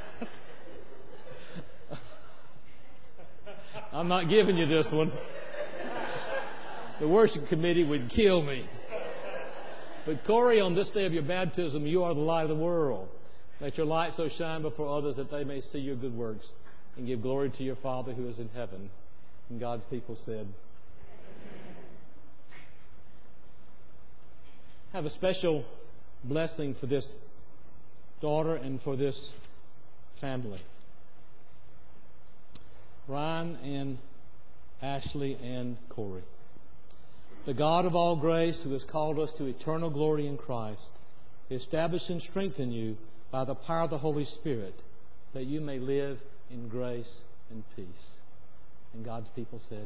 I'm not giving you this one. The worship committee would kill me. But Corey, on this day of your baptism, you are the light of the world. Let your light so shine before others that they may see your good works and give glory to your Father who is in heaven. And God's people said, have a special blessing for this daughter and for this family. Ryan and Ashley and Corey. The God of all grace, who has called us to eternal glory in Christ, establish and strengthen you by the power of the Holy Spirit, that you may live in grace and peace. And God's people said.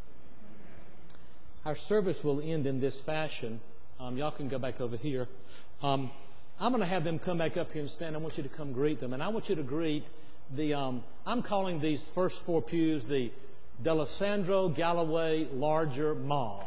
Our service will end in this fashion. Y'all can go back over here. I'm going to have them come back up here and stand. I want you to come greet them. And I want you to greet the, I'm calling these first four pews the D'Alessandro Galloway Larger Mob.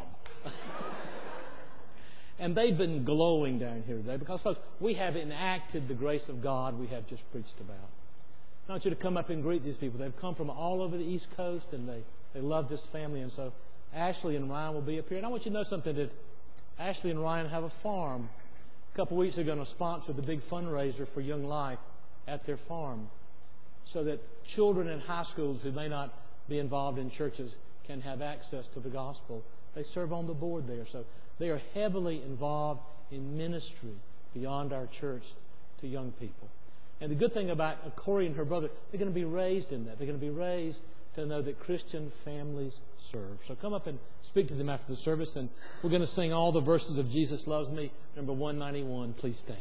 And they've been glowing down here today because, folks, we have enacted the grace of God we have just preached about. I want you to come up and greet these people. They've come from all over the East Coast, and they love this family. And so Ashley and Ryan will be up here. And I want you to know something, that Ashley and Ryan have a farm. A couple weeks ago, going to sponsor the big fundraiser for Young Life at their farm, so that children in high schools who may not be involved in churches can have access to the gospel. They serve on the board there. So they are heavily involved in ministry beyond our church to young people. And the good thing about Corey and her brother, they're going to be raised in that. They're going to be raised to know that Christian families serve. So come up and speak to them after the service, and we're going to sing all the verses of Jesus Loves Me, number 191. Please stand.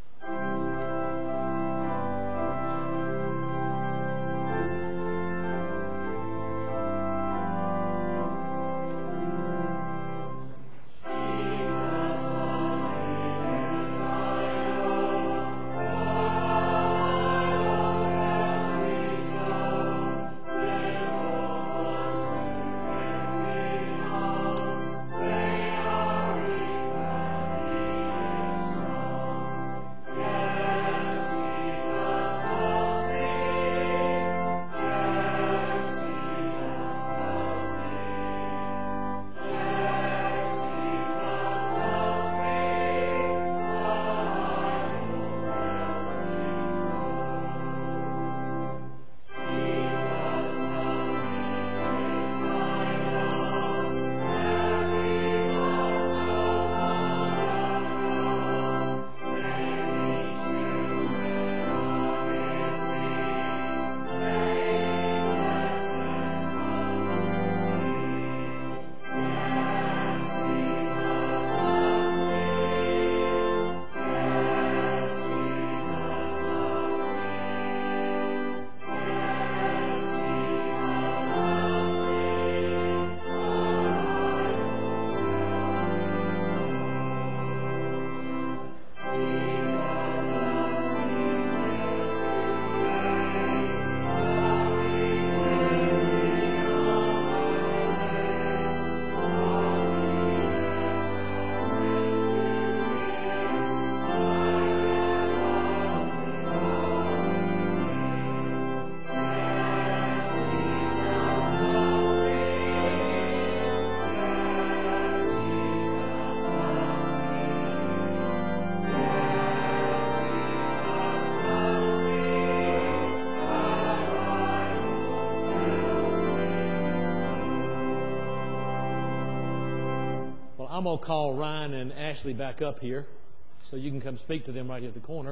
I'm going to call Ryan and Ashley back up here so you can come speak to them right here at the corner.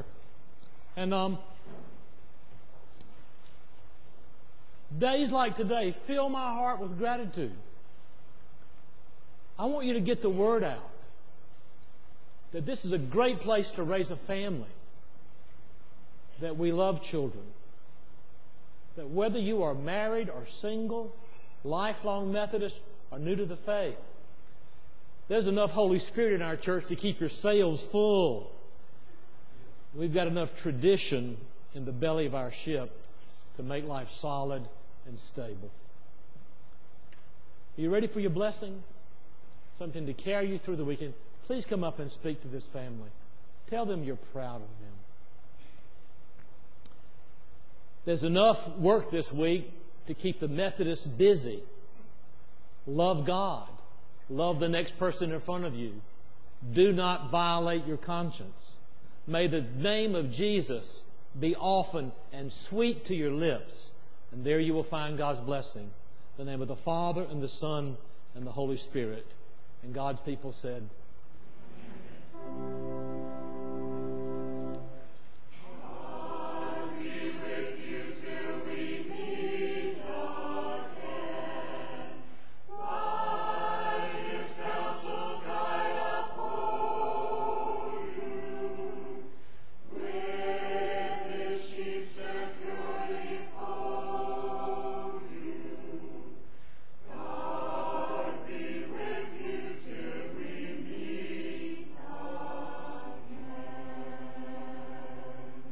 And days like today fill my heart with gratitude. I want you to get the word out that this is a great place to raise a family, that we love children, that whether you are married or single, lifelong Methodist or new to the faith, there's enough Holy Spirit in our church to keep your sails full. We've got enough tradition in the belly of our ship to make life solid and stable. Are you ready for your blessing? Something to carry you through the weekend. Please come up and speak to this family. Tell them you're proud of them. There's enough work this week to keep the Methodists busy. Love God. Love the next person in front of you. Do not violate your conscience. May the name of Jesus be often and sweet to your lips, and there you will find God's blessing. In the name of the Father, and the Son, and the Holy Spirit. And God's people said, Amen.